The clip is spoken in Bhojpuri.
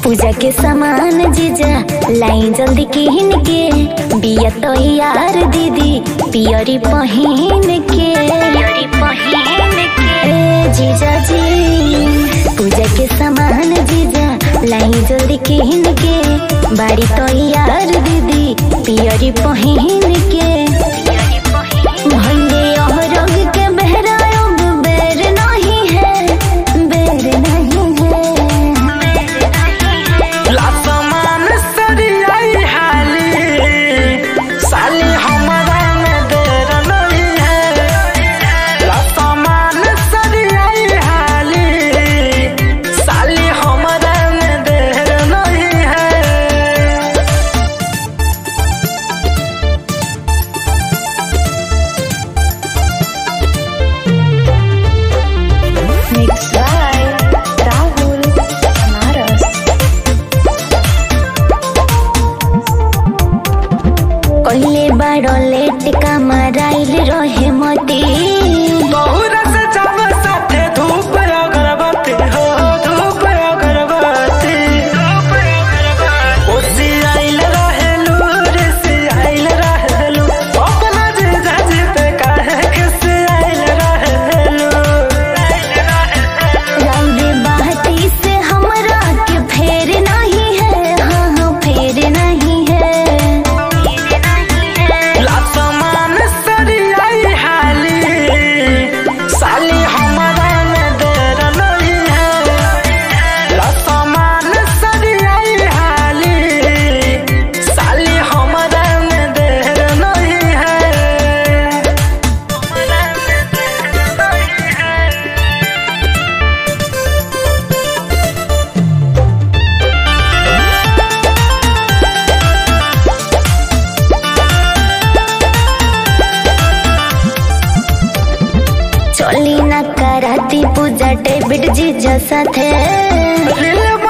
पूजा के सामान जीजा लाई जल्दी किन के बिया तो यार दीदी पियरी पहिन के जीजा जी पूजा के सामान जीजा लाई जल्दी किन के बाड़ी तो यार दीदी पियरी पहिन के भंगे और रंग के बहरा बेर नहीं है पहले बड़ो लेट का मराइल रहे मोती बहुरा से चावल साथे धूप अगरबत्ती हो धूप अगरबत्ती ओसी आइल रहेलू ऋषि आइल रहेलू अपना जीजा जी पे काहे किसी आइल रहेलू राउरे बाती से हमरा के फेर नहीं है हाँ फेर नहीं है चली ना कराती पूजा डेबिट जीजा साथे